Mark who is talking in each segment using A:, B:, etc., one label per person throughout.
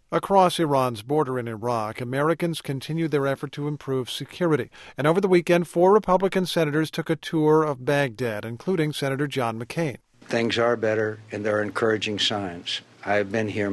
A: Across Iran's border in Iraq, Americans continue their effort to improve security. And over the weekend, 4 Republican senators took a tour of Baghdad, including Senator John McCain.
B: Things are better, and there are encouraging signs. I've been here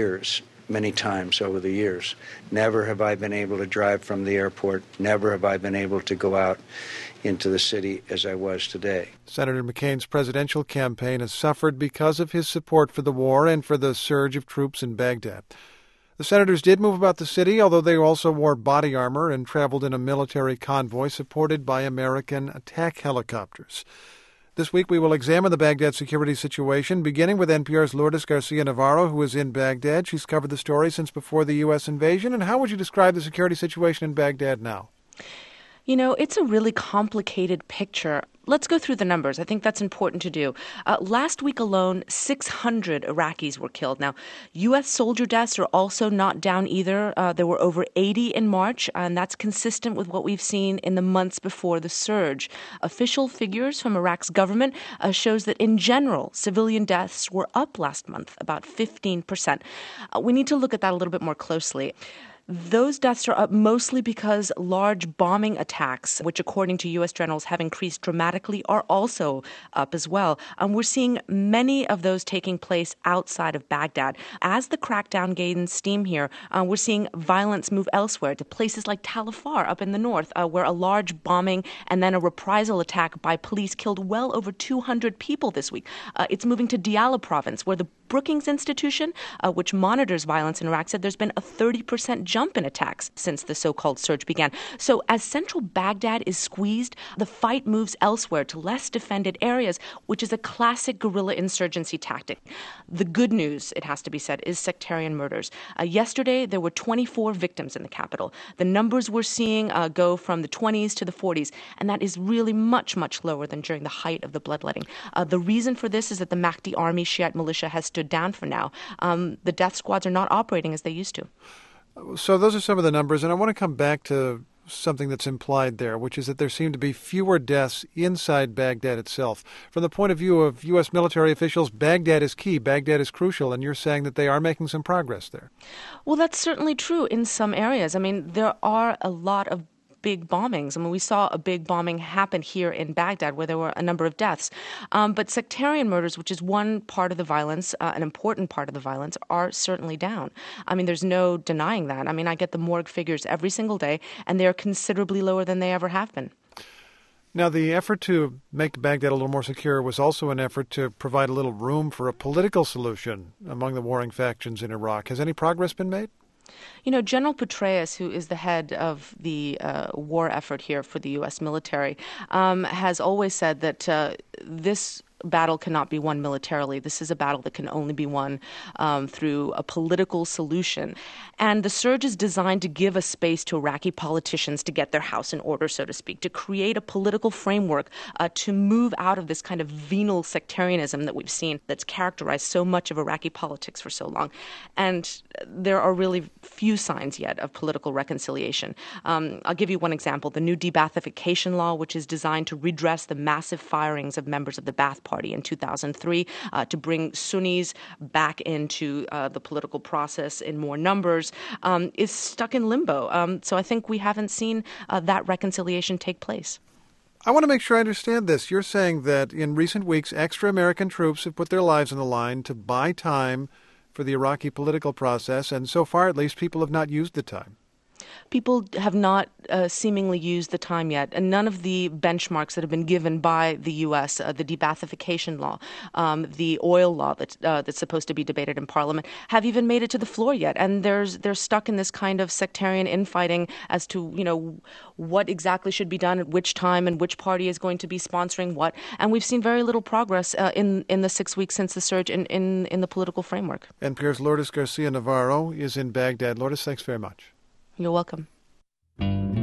B: many times over the years. Never have I been able to drive from the airport. Never have I been able to go out into the city as I was today.
A: Senator McCain's presidential campaign has suffered because of his support for the war and for the surge of troops in Baghdad. The senators did move about the city, although they also wore body armor and traveled in a military convoy supported by American attack helicopters. This week we will examine the Baghdad security situation, beginning with NPR's Lourdes Garcia-Navarro, who is in Baghdad. She's covered the story since before the U.S. invasion. And how would you describe the security situation in Baghdad now?
C: You know, it's a really complicated picture. Let's go through the numbers. I think that's important to do. Last week alone, 600 Iraqis were killed. Now, U.S. soldier deaths are also not down either. There were over 80 in March, and that's consistent with what we've seen in the months before the surge. Official figures from Iraq's government shows that in general, civilian deaths were up last month, about 15%. We need to look at that a little bit more closely. Those deaths are up mostly because large bombing attacks, which according to U.S. generals have increased dramatically, are also up as well. We're seeing many of those taking place outside of Baghdad. As the crackdown gains steam here, we're seeing violence move elsewhere to places like Tal Afar up in the north, where a large bombing and then a reprisal attack by police killed well over 200 people this week. It's moving to Diyala province, where the Brookings Institution, which monitors violence in Iraq, said there's been a 30% jump in attacks since the so-called surge began. So as central Baghdad is squeezed, the fight moves elsewhere to less defended areas, which is a classic guerrilla insurgency tactic. The good news, it has to be said, is sectarian murders. Yesterday, there were 24 victims in the capital. The numbers we're seeing go from the 20s to the 40s, and that is really much, much lower than during the height of the bloodletting. The reason for this is that the Mahdi Army Shiite militia has stood down for now. The death squads are not operating as they used to.
A: So those are some of the numbers, and I want to come back to something that's implied there, which is that there seem to be fewer deaths inside Baghdad itself. From the point of view of U.S. military officials, Baghdad is key, Baghdad is crucial, and you're saying that they are making some progress there.
C: Well, that's certainly true in some areas. I mean, there are a lot of big bombings. I mean, we saw a big bombing happen here in Baghdad where there were a number of deaths. But sectarian murders, which is one part of the violence, an important part of the violence, are certainly down. I mean, there's no denying that. I mean, I get the morgue figures every single day, and they're considerably lower than they ever have been.
A: Now, the effort to make Baghdad a little more secure was also an effort to provide a little room for a political solution among the warring factions in Iraq. Has any progress been made?
C: You know, General Petraeus, who is the head of the war effort here for the U.S. military, has always said that this battle cannot be won militarily. This is a battle that can only be won through a political solution. And the surge is designed to give a space to Iraqi politicians to get their house in order, so to speak, to create a political framework to move out of this kind of venal sectarianism that we've seen that's characterized so much of Iraqi politics for so long. And there are really few signs yet of political reconciliation. I'll give you one example. The new de-Baathification law, which is designed to redress the massive firings of members of the Ba'ath Party in 2003 to bring Sunnis back into the political process in more numbers, is stuck in limbo. So I think we haven't seen that reconciliation take place.
A: I want to make sure I understand this. You're saying that in recent weeks, extra American troops have put their lives on the line to buy time for the Iraqi political process, and so far, at least, people have not used the time.
C: People have not seemingly used the time yet, and none of the benchmarks that have been given by the U.S., the de-Baathification law, the oil law that's supposed to be debated in Parliament, have even made it to the floor yet. And they're stuck in this kind of sectarian infighting as to, you know, what exactly should be done at which time and which party is going to be sponsoring what. And we've seen very little progress in the 6 weeks since the surge in the political framework.
A: NPR's Lourdes Garcia-Navarro is in Baghdad. Lourdes, thanks very much.
C: You're welcome.